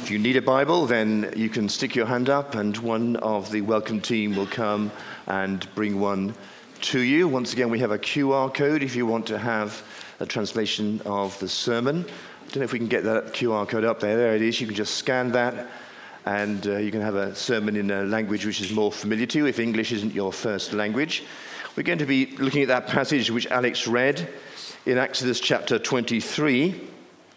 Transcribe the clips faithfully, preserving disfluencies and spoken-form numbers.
If you need a Bible, then you can stick your hand up and one of the welcome team will come and bring one to you. Once again, we have a Q R code if you want to have a translation of the sermon. I don't know if we can get that Q R code up there. There it is. You can just scan that and uh, you can have a sermon in a language which is more familiar to you if English isn't your first language. We're going to be looking at that passage which Alex read in Exodus chapter twenty-three.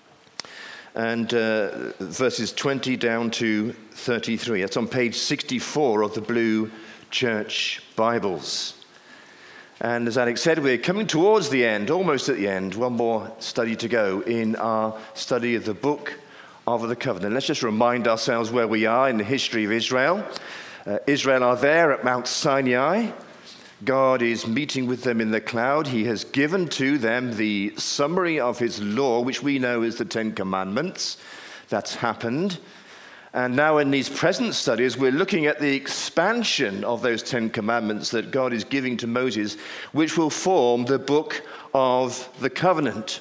And uh, verses twenty down to thirty-three. That's on page sixty-four of the Blue Church Bibles. And as Alex said, we're coming towards the end, almost at the end. One more study to go in our study of the Book of the Covenant. Let's just remind ourselves where we are in the history of Israel. Uh, Israel are there at Mount Sinai. God is meeting with them in the cloud. He has given to them the summary of his law, which we know as the Ten Commandments. That's happened. And now in these present studies, we're looking at the expansion of those Ten Commandments that God is giving to Moses, which will form the Book of the Covenant.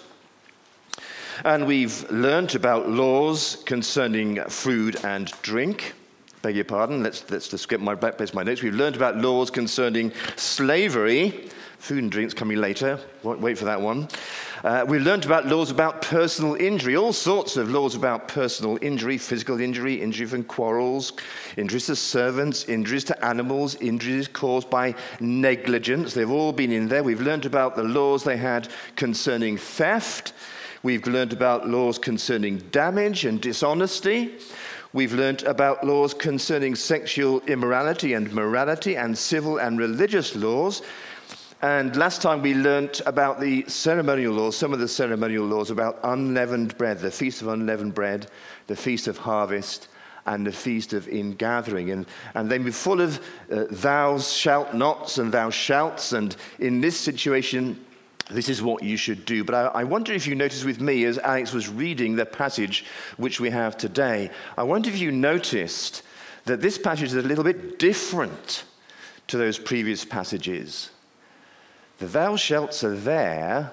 And we've learnt about laws concerning food and drink. Beg your pardon, let's, let's just get my back place my notes. We've learned about laws concerning slavery. Food and drinks coming later. Won't wait for that one. Uh, we learned about laws about personal injury, all sorts of laws about personal injury, physical injury, injury from quarrels, injuries to servants, injuries to animals, injuries caused by negligence. They've all been in there. We've learned about the laws they had concerning theft. We've learned about laws concerning damage and dishonesty. We've learnt about laws concerning sexual immorality and morality and civil and religious laws. And last time we learnt about the ceremonial laws, some of the ceremonial laws about unleavened bread, the Feast of Unleavened Bread, the Feast of Harvest, and the Feast of Ingathering. And, and they were full of uh, thou shalt nots and thou shalts. And in this situation, this is what you should do. But I, I wonder if you noticed with me as Alex was reading the passage which we have today, I wonder if you noticed that this passage is a little bit different to those previous passages. The thou shalts are there,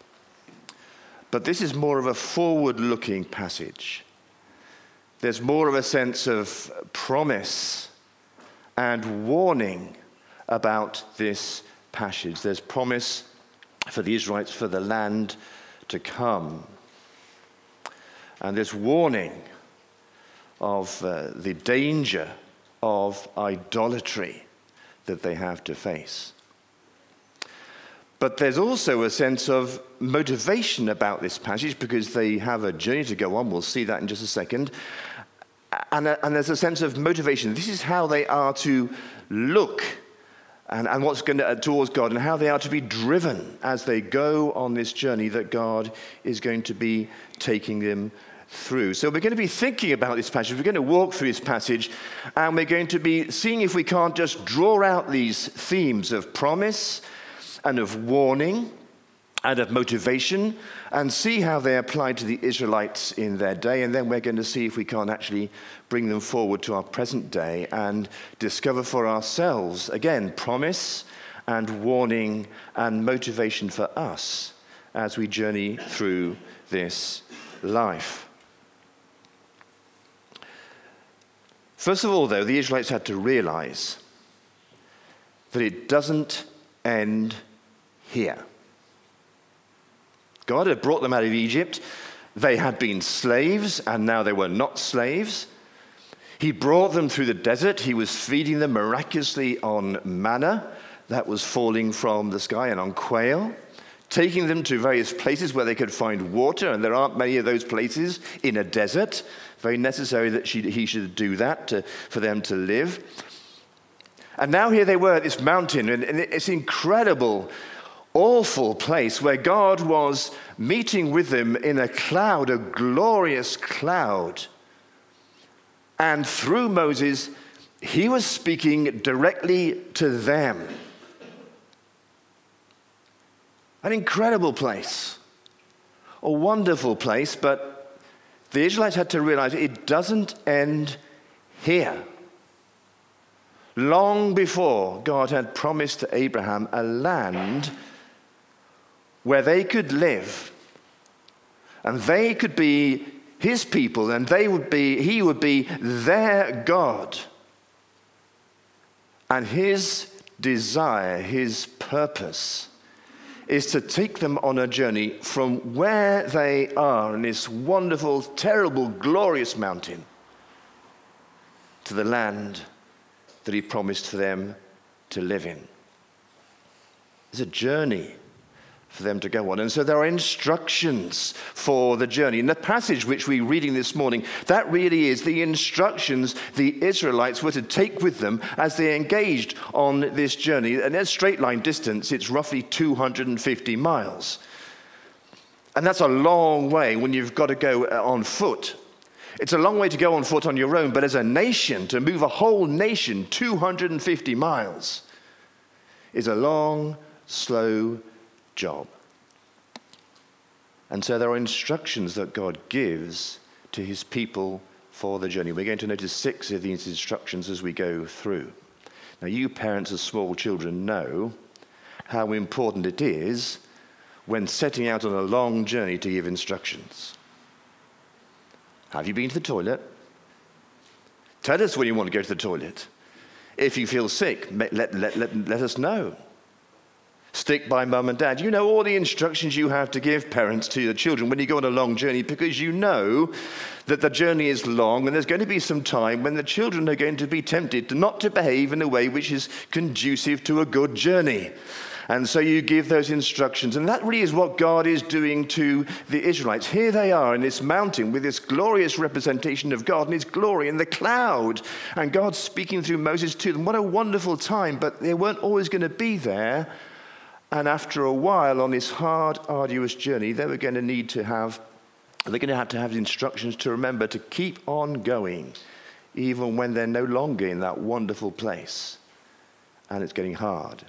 but this is more of a forward-looking passage. There's more of a sense of promise and warning about this passage. There's promise for the Israelites, for the land to come. And this warning of uh, the danger of idolatry that they have to face. But there's also a sense of motivation about this passage because they have a journey to go on. We'll see that in just a second. And, uh, and there's a sense of motivation. This is how they are to look And, and what's going to, uh, towards God, and how they are to be driven as they go on this journey that God is going to be taking them through. So we're going to be thinking about this passage. We're going to walk through this passage, and we're going to be seeing if we can't just draw out these themes of promise and of warning and of motivation and see how they apply to the Israelites in their day. And then we're going to see if we can't actually bring them forward to our present day and discover for ourselves, again, promise and warning and motivation for us as we journey through this life. First of all, though, the Israelites had to realize that it doesn't end here. God had brought them out of Egypt. They had been slaves, and now they were not slaves. He brought them through the desert. He was feeding them miraculously on manna that was falling from the sky and on quail, taking them to various places where they could find water, and there aren't many of those places in a desert. Very necessary that she, he should do that to, for them to live. And now here they were at this mountain, and, and it's incredible, awful place where God was meeting with them in a cloud, a glorious cloud. And through Moses, he was speaking directly to them. An incredible place, a wonderful place, but the Israelites had to realize it doesn't end here. Long before, God had promised to Abraham a land where they could live and they could be his people, and they would be, he would be their God. And his desire, his purpose, is to take them on a journey from where they are in this wonderful, terrible, glorious mountain to the land that he promised for them to live in. It's a journey for them to go on. And so there are instructions for the journey. In the passage which we're reading this morning, that really is the instructions the Israelites were to take with them as they engaged on this journey. And at straight line distance, it's roughly two hundred fifty miles. And that's a long way when you've got to go on foot. It's a long way to go on foot on your own, but as a nation, to move a whole nation two hundred fifty miles is a long, slow job. And so there are instructions that God gives to his people for the journey. We're going to notice six of these instructions as we go through. Now, you parents of small children know how important it is when setting out on a long journey to give instructions. Have you been to the toilet? Tell us when you want to go to the toilet. If you feel sick, let, let, let, let us know. Stick by mum and dad. You know all the instructions you have to give parents to your children when you go on a long journey, because you know that the journey is long and there's going to be some time when the children are going to be tempted to not to behave in a way which is conducive to a good journey. And so you give those instructions. And that really is what God is doing to the Israelites. Here they are in this mountain with this glorious representation of God and his glory in the cloud. And God speaking through Moses to them. What a wonderful time. But they weren't always going to be there. And after a while on this hard, arduous journey, they were going to need to have, they're going to have to have instructions to remember to keep on going, even when they're no longer in that wonderful place. And it's getting hard.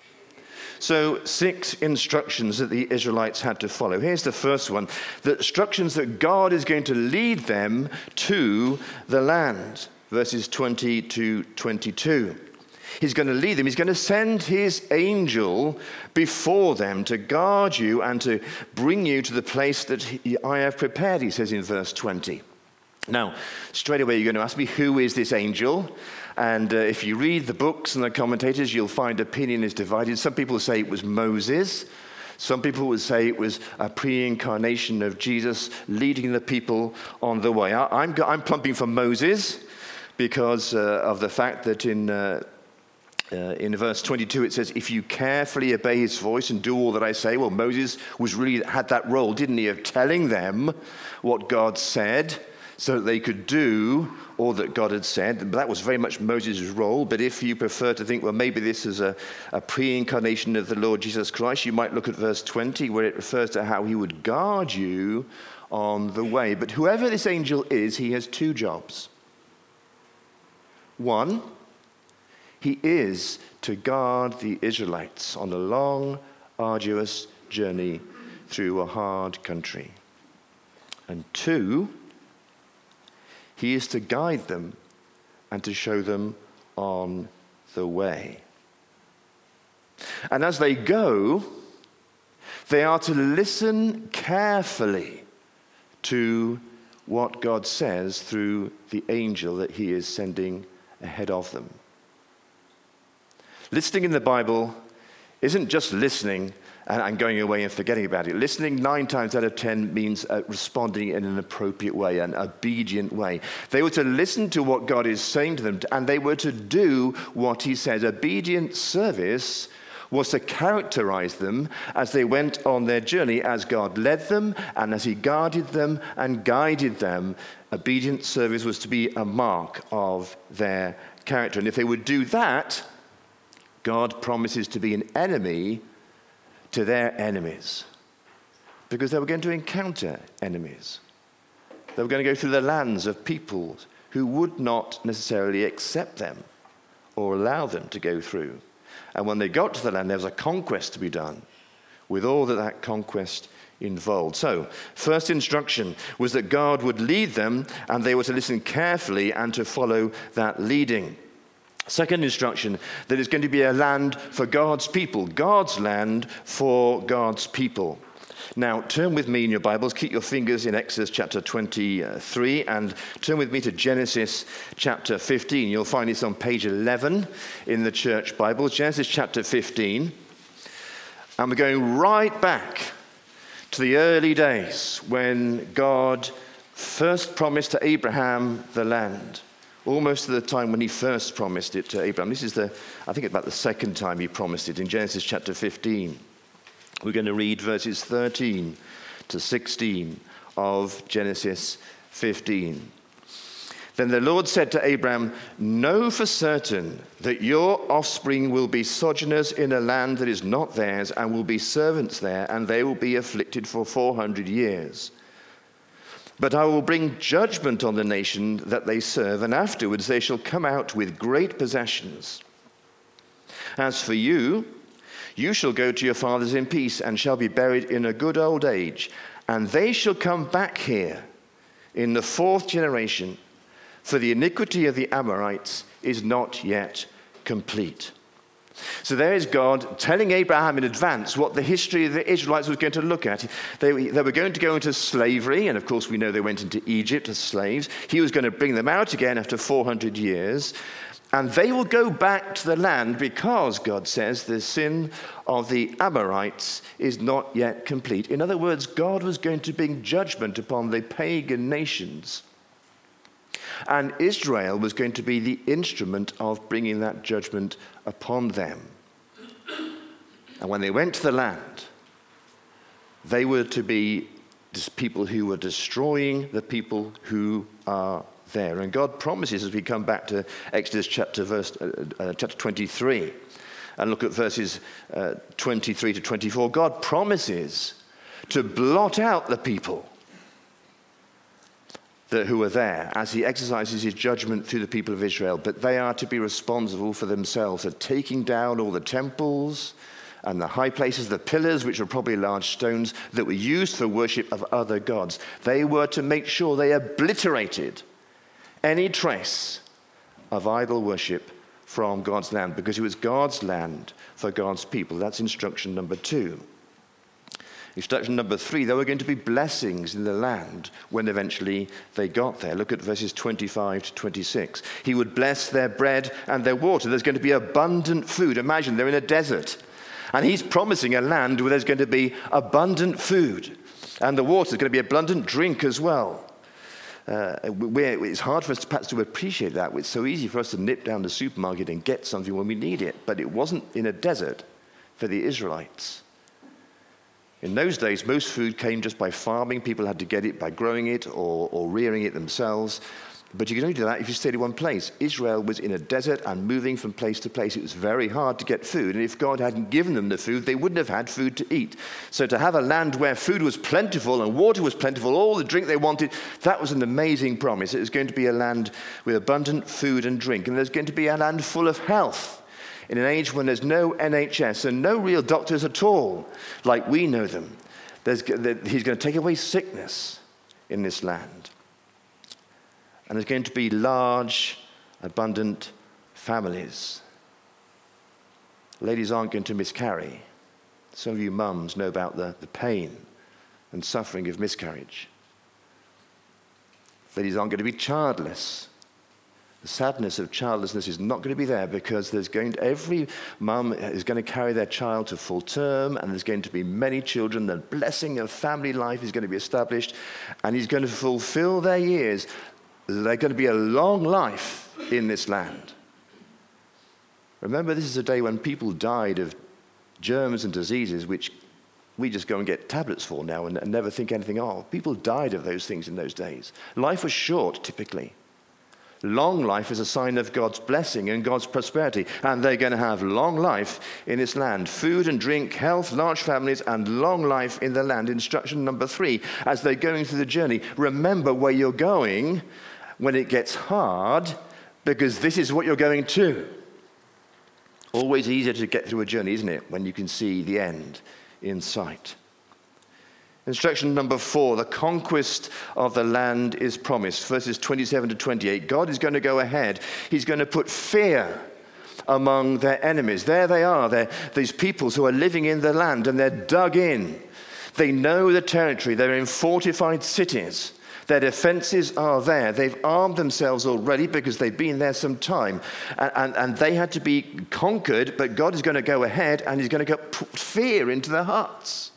So six instructions that the Israelites had to follow. Here's the first one. The instructions that God is going to lead them to the land. Verses twenty to twenty-two. He's going to lead them. He's going to send his angel before them to guard you and to bring you to the place that he, I have prepared, he says in verse twenty. Now, straight away you're going to ask me, who is this angel? And uh, if you read the books and the commentators, you'll find opinion is divided. Some people say it was Moses. Some people would say it was a pre-incarnation of Jesus leading the people on the way. I, I'm, I'm plumping for Moses because uh, of the fact that in... Uh, Uh, in verse twenty-two, it says, if you carefully obey his voice and do all that I say. Well, Moses was really had that role, didn't he, of telling them what God said so that they could do all that God had said. That was very much Moses' role. But if you prefer to think, well, maybe this is a, a pre-incarnation of the Lord Jesus Christ, you might look at verse twenty, where it refers to how he would guard you on the way. But whoever this angel is, he has two jobs. One, he is to guard the Israelites on a long, arduous journey through a hard country. And two, he is to guide them and to show them on the way. And as they go, they are to listen carefully to what God says through the angel that he is sending ahead of them. Listening in the Bible isn't just listening and, and going away and forgetting about it. Listening nine times out of ten means uh, responding in an appropriate way, an obedient way. They were to listen to what God is saying to them, and they were to do what he says. Obedient service was to characterize them as they went on their journey, as God led them and as he guarded them and guided them. Obedient service was to be a mark of their character. And if they would do that, God promises to be an enemy to their enemies, because they were going to encounter enemies. They were going to go through the lands of peoples who would not necessarily accept them or allow them to go through. And when they got to the land, there was a conquest to be done with all that that conquest involved. So, first instruction was that God would lead them, and they were to listen carefully and to follow that leading. Second instruction, that it's going to be a land for God's people, God's land for God's people. Now, turn with me in your Bibles, keep your fingers in Exodus chapter twenty-three, and turn with me to Genesis chapter fifteen. You'll find this on page eleven in the church Bible, Genesis chapter fifteen. And we're going right back to the early days when God first promised to Abraham the land, almost to the time when he first promised it to Abraham. This is the, I think, about the second time he promised it in Genesis chapter fifteen. We're going to read verses thirteen to sixteen of Genesis fifteen. Then the Lord said to Abraham, "Know for certain that your offspring will be sojourners in a land that is not theirs, and will be servants there, and they will be afflicted for four hundred years. But I will bring judgment on the nation that they serve, and afterwards they shall come out with great possessions. As for you, you shall go to your fathers in peace, and shall be buried in a good old age. And they shall come back here in the fourth generation, for the iniquity of the Amorites is not yet complete." So there is God telling Abraham in advance what the history of the Israelites was going to look at. They, they were going to go into slavery, and of course we know they went into Egypt as slaves. He was going to bring them out again after four hundred years. And they will go back to the land because, God says, the sin of the Amorites is not yet complete. In other words, God was going to bring judgment upon the pagan nations. And Israel was going to be the instrument of bringing that judgment upon them. And when they went to the land, they were to be people who were destroying the people who are there. And God promises, as we come back to Exodus chapter verse uh, uh, chapter twenty-three and look at verses uh, twenty-three to twenty-four, God promises to blot out the people that who are there as he exercises his judgment through the people of Israel. But they are to be responsible for themselves, for taking down all the temples and the high places, the pillars, which were probably large stones that were used for worship of other gods. They were to make sure they obliterated any trace of idol worship from God's land, because it was God's land for God's people. That's instruction number two. Instruction number three, there were going to be blessings in the land when eventually they got there. Look at verses twenty-five to twenty-six. He would bless their bread and their water. There's going to be abundant food. Imagine they're in a desert, and he's promising a land where there's going to be abundant food, and the water is going to be abundant drink as well. Uh, it's hard for us to, perhaps to appreciate that. It's so easy for us to nip down the supermarket and get something when we need it. But it wasn't in a desert for the Israelites. In those days, most food came just by farming. People had to get it by growing it or, or rearing it themselves. But you can only do that if you stayed in one place. Israel was in a desert and moving from place to place. It was very hard to get food. And if God hadn't given them the food, they wouldn't have had food to eat. So to have a land where food was plentiful and water was plentiful, all the drink they wanted, that was an amazing promise. It was going to be a land with abundant food and drink. And there's going to be a land full of health in an age when there's no N H S and no real doctors at all, like we know them. There's, he's going to take away sickness in this land. And there's going to be large, abundant families. Ladies aren't going to miscarry. Some of you mums know about the, the pain and suffering of miscarriage. Ladies aren't going to be childless. The sadness of childlessness is not going to be there, because there's going to, every mum is going to carry their child to full term, and there's going to be many children. The blessing of family life is going to be established, and he's going to fulfill their years. They're going to be a long life in this land. Remember, this is a day when people died of germs and diseases which we just go and get tablets for now and, and never think anything of. People died of those things in those days. Life was short, typically. Long life is a sign of God's blessing and God's prosperity, and they're going to have long life in this land. Food and drink, health, large families, and long life in the land. Instruction number three, as they're going through the journey, remember where you're going when it gets hard, because this is what you're going to. Always easier to get through a journey, isn't it, when you can see the end in sight. Instruction number four, the conquest of the land is promised. Verses twenty-seven to twenty-eight. God is going to go ahead. He's going to put fear among their enemies. There they are. They're these peoples who are living in the land, and they're dug in. They know the territory. They're in fortified cities. Their defenses are there. They've armed themselves already because they've been there some time. And, and, and they had to be conquered, but God is going to go ahead and he's going to put fear into their hearts.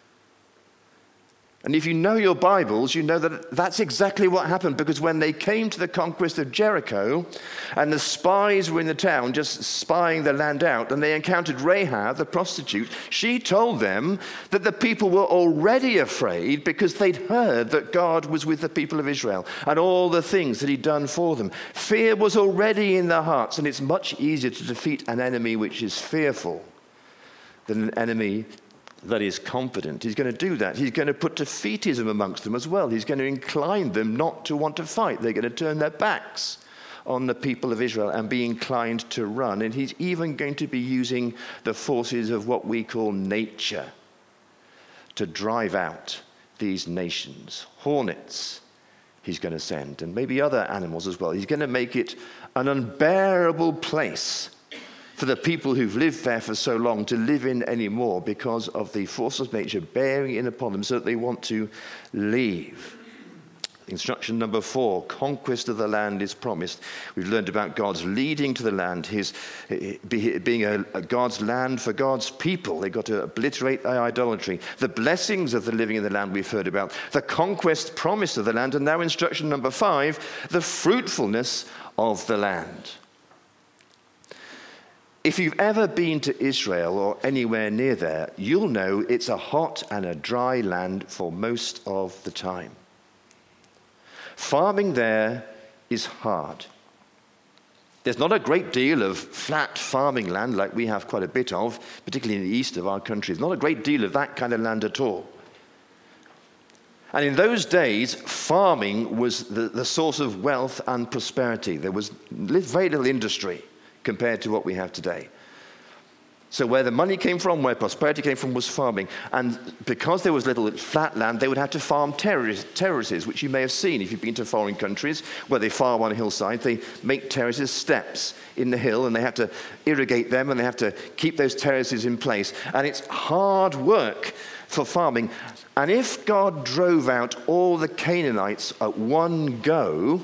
And if you know your Bibles, you know that that's exactly what happened, because when they came to the conquest of Jericho and the spies were in the town just spying the land out, and they encountered Rahab, the prostitute, she told them that the people were already afraid because they'd heard that God was with the people of Israel and all the things that he'd done for them. Fear was already in their hearts, and it's much easier to defeat an enemy which is fearful than an enemy that is confident. He's going to do that. He's going to put defeatism amongst them as well. He's going to incline them not to want to fight. They're going to turn their backs on the people of Israel and be inclined to run. And he's even going to be using the forces of what we call nature to drive out these nations. Hornets he's going to send, and maybe other animals as well. He's going to make it an unbearable place for the people who've lived there for so long to live in anymore, because of the forces of nature bearing in upon them so that they want to leave. Instruction number four, conquest of the land is promised. We've learned about God's leading to the land, his being a, a God's land for God's people. They've got to obliterate their idolatry. The blessings of the living in the land we've heard about. The conquest promise of the land. And now instruction number five, the fruitfulness of the land. If you've ever been to Israel or anywhere near there, you'll know it's a hot and a dry land for most of the time. Farming there is hard. There's not a great deal of flat farming land like we have quite a bit of, particularly in the east of our country. There's not a great deal of that kind of land at all. And in those days, farming was the, the source of wealth and prosperity. There was very little industry compared to what we have today. So where the money came from, where prosperity came from, was farming. And because there was little flat land, they would have to farm terrace, terraces, which you may have seen if you've been to foreign countries, where they farm on a hillside. They make terraces, steps in the hill, and they have to irrigate them, and they have to keep those terraces in place. And it's hard work for farming. And if God drove out all the Canaanites at one go,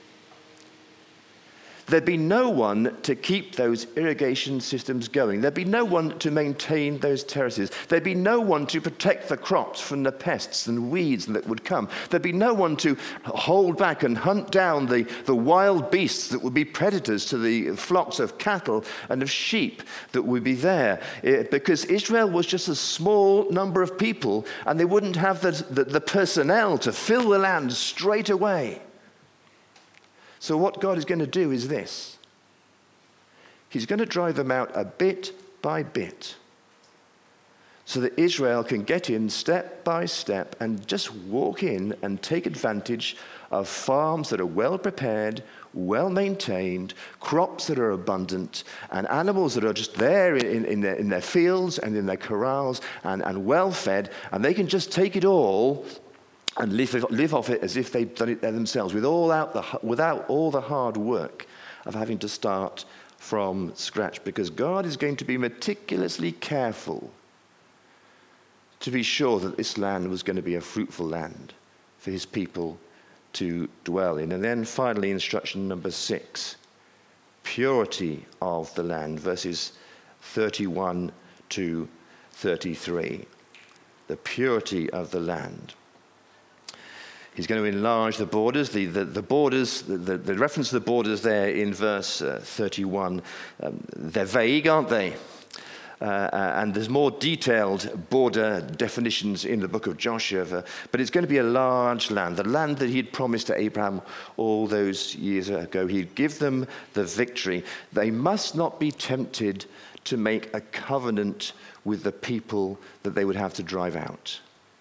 there'd be no one to keep those irrigation systems going. There'd be no one to maintain those terraces. There'd be no one to protect the crops from the pests and weeds that would come. There'd be no one to hold back and hunt down the, the wild beasts that would be predators to the flocks of cattle and of sheep that would be there. It, because Israel was just a small number of people, and they wouldn't have the, the, the personnel to fill the land straight away. So what God is going to do is this. He's going to drive them out a bit by bit so that Israel can get in step by step and just walk in and take advantage of farms that are well prepared, well maintained, crops that are abundant, and animals that are just there in, in, their, in their fields and in their corrals and, and well fed, and they can just take it all and live, live off it as if they'd done it there themselves, without, the, without all the hard work of having to start from scratch. Because God is going to be meticulously careful to be sure that this land was going to be a fruitful land for his people to dwell in. And then finally, instruction number six, purity of the land, verses thirty-one to thirty-three. The purity of the land. He's going to enlarge the borders. The, the, the borders, the, the, the reference to the borders there in verse uh, thirty-one, um, they're vague, aren't they? Uh, and there's more detailed border definitions in the book of Joshua. But it's going to be a large land, the land that he'd promised to Abraham all those years ago. He'd give them the victory. They must not be tempted to make a covenant with the people that they would have to drive out.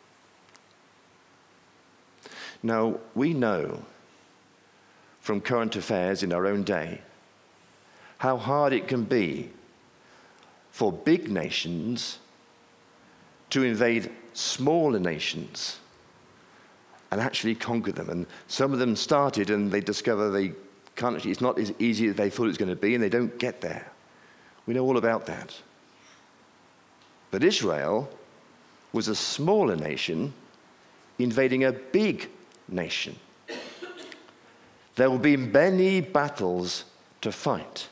Now, we know from current affairs in our own day how hard it can be for big nations to invade smaller nations and actually conquer them. And some of them started and they discover they can't actually, it's not as easy as they thought it was going to be, and they don't get there. We know all about that. But Israel was a smaller nation invading a big nation. There will be many battles to fight.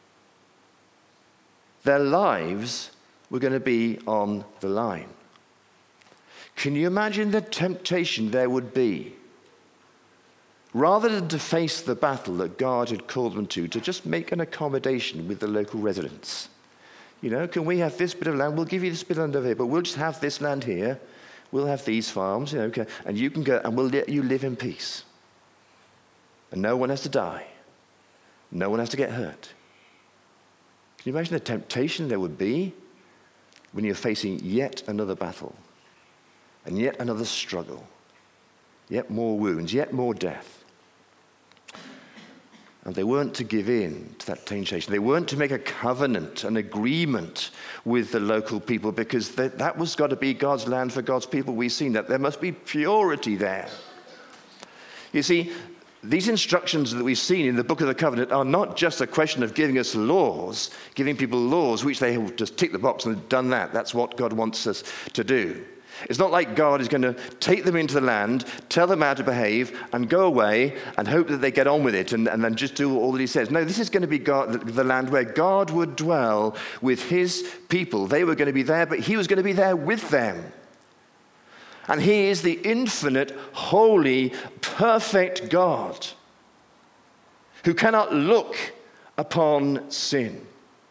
Their lives were going to be on the line. Can you imagine the temptation there would be, rather than to face the battle that God had called them to, to just make an accommodation with the local residents? You know, can we have this bit of land? We'll give you this bit of land over here, but we'll just have this land here. We'll have these farms, you know, okay, and you can go, and we'll let you live in peace. And no one has to die. No one has to get hurt. Can you imagine the temptation there would be when you're facing yet another battle and yet another struggle, yet more wounds, yet more death? And they weren't to give in to that temptation. They weren't to make a covenant, an agreement with the local people, because that, that was got to be God's land for God's people. We've seen that. There must be purity there. You see, these instructions that we've seen in the book of the covenant are not just a question of giving us laws, giving people laws, which they will just tick the box and have done that. That's what God wants us to do. It's not like God is going to take them into the land, tell them how to behave, and go away and hope that they get on with it and, and then just do all that he says. No, this is going to be God, the land where God would dwell with his people. They were going to be there, but he was going to be there with them. And he is the infinite, holy, perfect God who cannot look upon sin.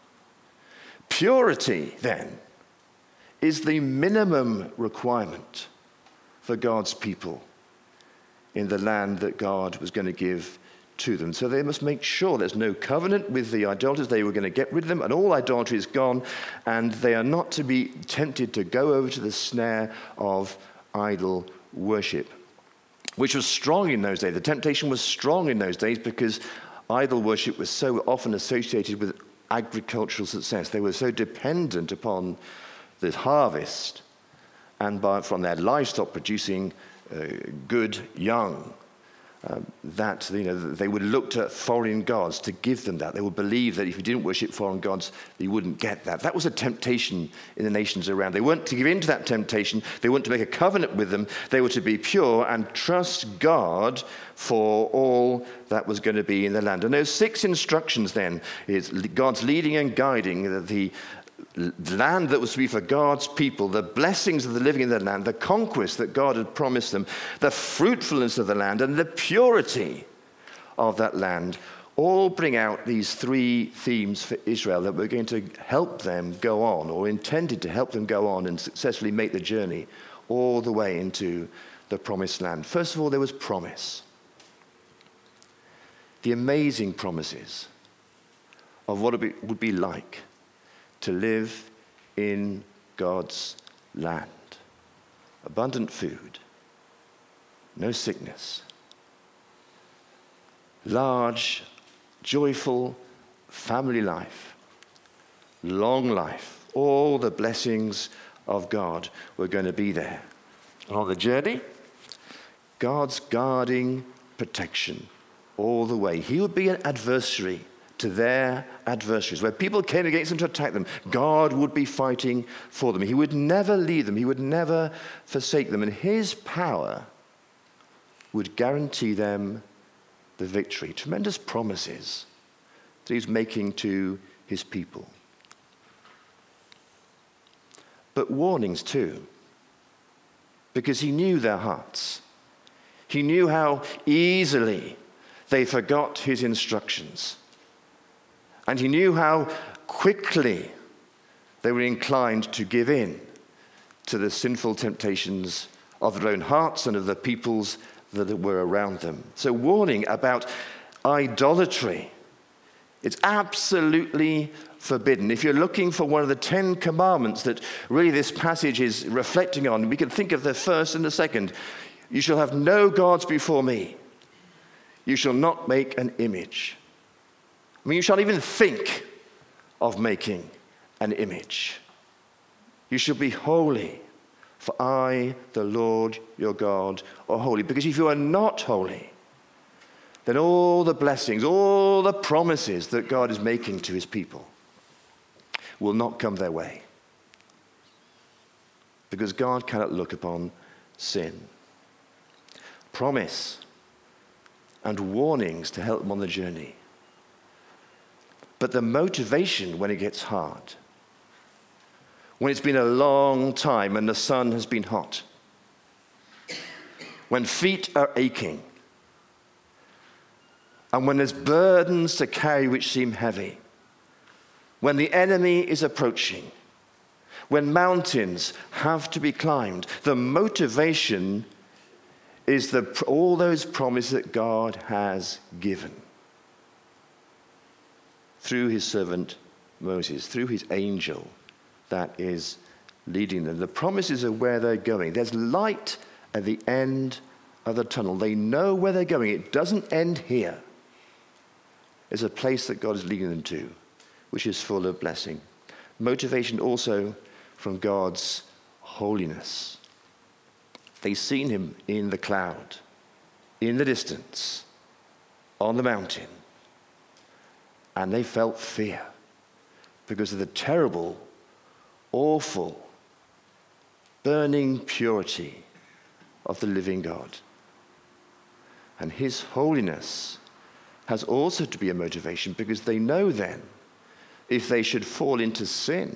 Purity, then, is the minimum requirement for God's people in the land that God was going to give to them. So they must make sure there's no covenant with the idolaters. They were going to get rid of them, and all idolatry is gone, and they are not to be tempted to go over to the snare of idol worship, which was strong in those days. The temptation was strong in those days because idol worship was so often associated with agricultural success. They were so dependent upon the harvest and by, from their livestock producing uh, good young, uh, that you know they would look to foreign gods to give them that. They would believe that if you didn't worship foreign gods, you wouldn't get that. That was a temptation in the nations around. They weren't to give in to that temptation. They weren't to make a covenant with them. They were to be pure and trust God for all that was going to be in the land. And those six instructions then is God's leading and guiding the, the The land that was to be for God's people, the blessings of the living in the land, the conquest that God had promised them, the fruitfulness of the land, and the purity of that land, all bring out these three themes for Israel that were going to help them go on, or intended to help them go on and successfully make the journey all the way into the promised land. First of all, there was promise. The amazing promises of what it would be like to live in God's land. Abundant food, no sickness, large, joyful family life, long life. All the blessings of God were going to be there. And on the journey, God's guarding protection all the way. He would be an adversary to their adversaries. Where people came against them to attack them, God would be fighting for them. He would never leave them. He would never forsake them. And his power would guarantee them the victory. Tremendous promises that he's making to his people. But warnings too, because he knew their hearts. He knew how easily they forgot his instructions. And he knew how quickly they were inclined to give in to the sinful temptations of their own hearts and of the peoples that were around them. So warning about idolatry. It's absolutely forbidden. If you're looking for one of the Ten Commandments that really this passage is reflecting on, we can think of the first and the second. You shall have no gods before me. You shall not make an image. I mean, you shan't even think of making an image. You shall be holy, for I, the Lord your God, are holy. Because if you are not holy, then all the blessings, all the promises that God is making to his people will not come their way. because God cannot look upon sin. Promise and warnings to help them on the journey. But the motivation when it gets hard, when it's been a long time and the sun has been hot, when feet are aching, and when there's burdens to carry which seem heavy, when the enemy is approaching, when mountains have to be climbed, the motivation is the, all those promises that God has given through his servant Moses, through his angel that is leading them. The promises of where they're going. There's light at the end of the tunnel. They know where they're going. It doesn't end here. There's a place that God is leading them to, which is full of blessing. Motivation also from God's holiness. They've seen him in the cloud, in the distance, on the mountain, and they felt fear because of the terrible, awful, burning purity of the living God. And his holiness has also to be a motivation because they know then if they should fall into sin,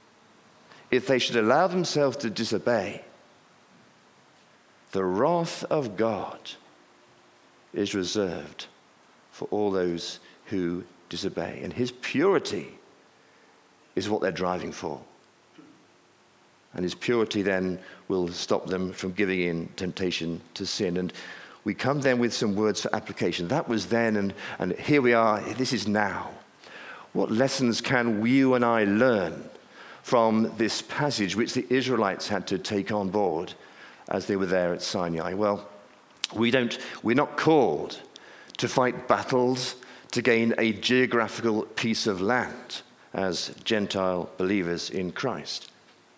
if they should allow themselves to disobey, the wrath of God is reserved for all those who disobey. And his purity is what they're driving for. And his purity then will stop them from giving in temptation to sin. And we come then with some words for application. That was then, and, and here we are, this is now. What lessons can you and I learn from this passage which the Israelites had to take on board as they were there at Sinai? Well, we don't, we're not called to fight battles to gain a geographical piece of land as Gentile believers in Christ.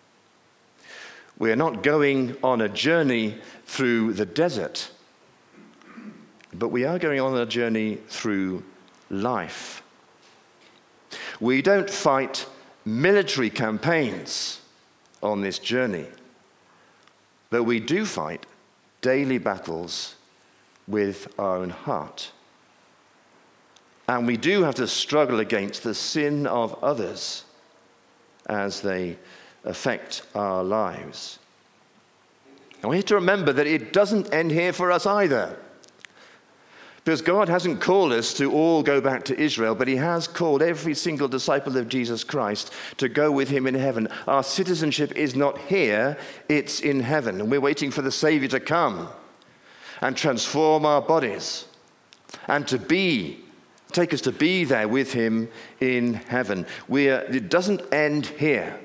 We are not going on a journey through the desert, but we are going on a journey through life. We don't fight military campaigns on this journey, but we do fight daily battles with our own heart. And we do have to struggle against the sin of others as they affect our lives. And we have to remember that it doesn't end here for us either. Because God hasn't called us to all go back to Israel, but he has called every single disciple of Jesus Christ to go with him in heaven. Our citizenship is not here, it's in heaven. And we're waiting for the Savior to come and transform our bodies and to be, take us to be there with him in heaven. We are, it doesn't end here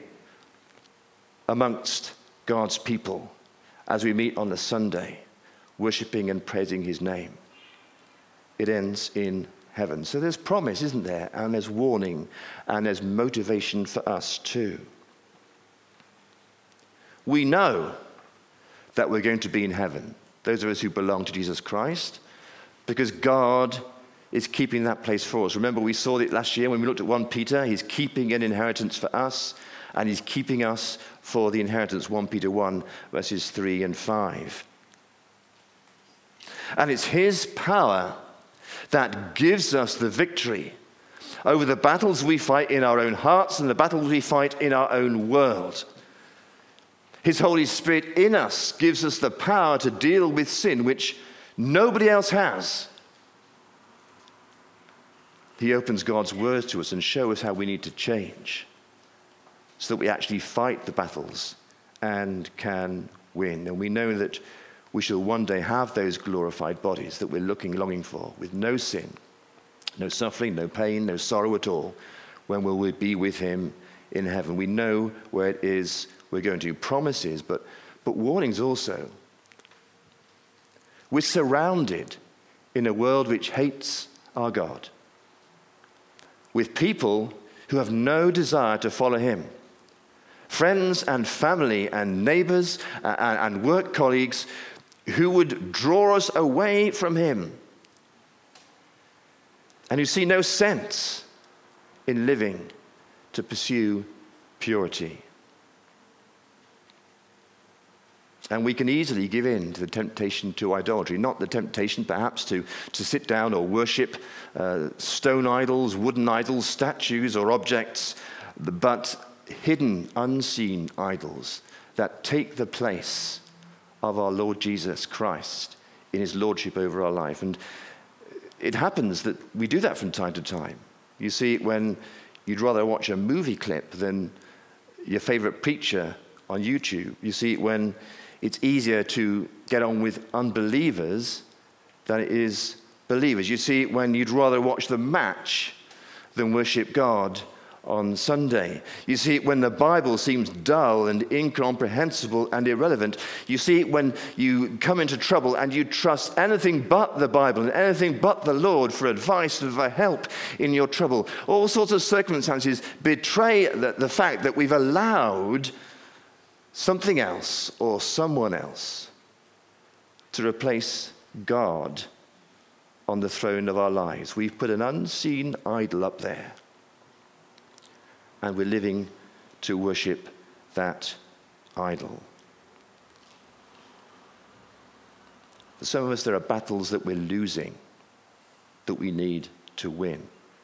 amongst God's people as we meet on the Sunday, worshiping and praising his name. It ends in heaven. So there's promise, isn't there? And there's warning, and there's motivation for us too. We know that we're going to be in heaven, those of us who belong to Jesus Christ, because God is keeping that place for us. Remember, we saw it last year when we looked at First Peter. He's keeping an inheritance for us, and he's keeping us for the inheritance, First Peter one, verses three and five. And it's his power that gives us the victory over the battles we fight in our own hearts and the battles we fight in our own world. His Holy Spirit in us gives us the power to deal with sin, which nobody else has. He opens God's word to us and shows us how we need to change so that we actually fight the battles and can win. And we know that we shall one day have those glorified bodies that we're looking, longing for, with no sin, no suffering, no pain, no sorrow at all, when will we be with him in heaven. We know where it is we're going to. Promises, but, but warnings also. We're surrounded in a world which hates our God, with people who have no desire to follow him. Friends and family and neighbors and, and work colleagues who would draw us away from him and who see no sense in living to pursue purity. And we can easily give in to the temptation to idolatry, not the temptation perhaps to, to sit down or worship uh, stone idols, wooden idols, statues or objects, but hidden, unseen idols that take the place of our Lord Jesus Christ in his lordship over our life. And it happens that we do that from time to time. You see it when you'd rather watch a movie clip than your favorite preacher on YouTube. You see it when it's easier to get on with unbelievers than it is believers. You see it when you'd rather watch the match than worship God on Sunday. You see it when the Bible seems dull and incomprehensible and irrelevant. You see it when you come into trouble and you trust anything but the Bible and anything but the Lord for advice and for help in your trouble. All sorts of circumstances betray the, the fact that we've allowed something else or someone else to replace God on the throne of our lives. We've put an unseen idol up there, and we're living to worship that idol. For some of us, there are battles that we're losing that we need to win.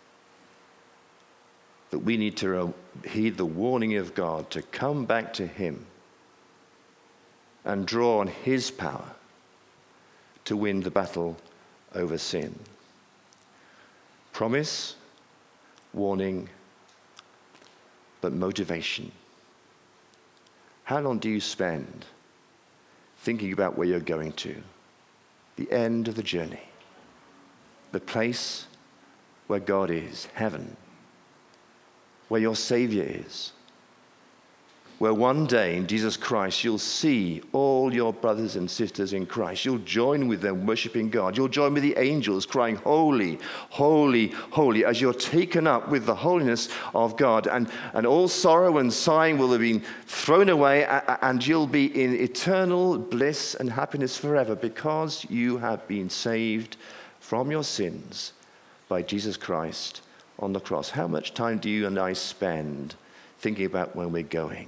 That we need to heed the warning of God to come back to him and draw on his power to win the battle over sin. Promise, warning, but motivation. How long do you spend thinking about where you're going to? The end of the journey. The place where God is, heaven. Where your Savior is. Where one day in Jesus Christ you'll see all your brothers and sisters in Christ. You'll join with them worshiping God. You'll join with the angels crying, holy, holy, holy, as you're taken up with the holiness of God. And, and all sorrow and sighing will have been thrown away, and you'll be in eternal bliss and happiness forever because you have been saved from your sins by Jesus Christ on the cross. How much time do you and I spend thinking about where we're going?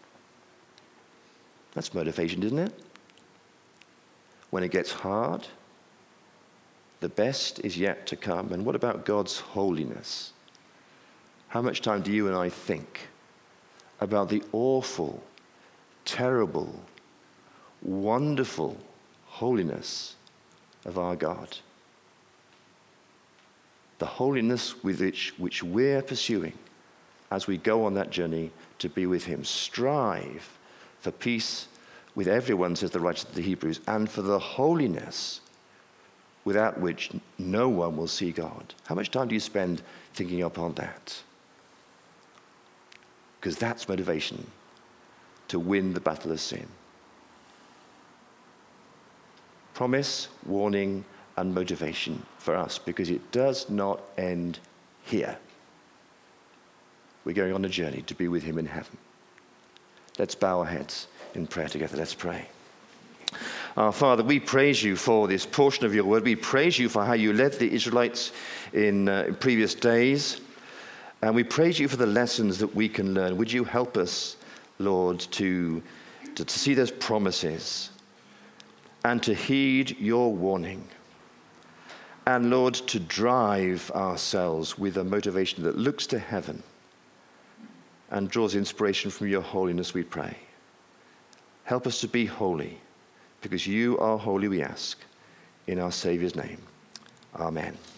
That's motivation, isn't it? When it gets hard, the best is yet to come. And what about God's holiness? How much time do you and I think about the awful, terrible, wonderful holiness of our God? The holiness with which, which we're pursuing as we go on that journey to be with him. Strive for peace with everyone, says the writer to the Hebrews, and for the holiness without which no one will see God. How much time do you spend thinking upon that? Because that's motivation to win the battle of sin. Promise, warning, and motivation for us, because it does not end here. We're going on a journey to be with him in heaven. Let's bow our heads in prayer together. Let's pray. Our Father, we praise you for this portion of your word. We praise you for how you led the Israelites in, uh, in previous days. And we praise you for the lessons that we can learn. Would you help us, Lord, to, to, to see those promises and to heed your warning. And Lord, to drive ourselves with a motivation that looks to heaven and draws inspiration from your holiness, we pray. Help us to be holy, because you are holy, we ask. In our Savior's name, amen.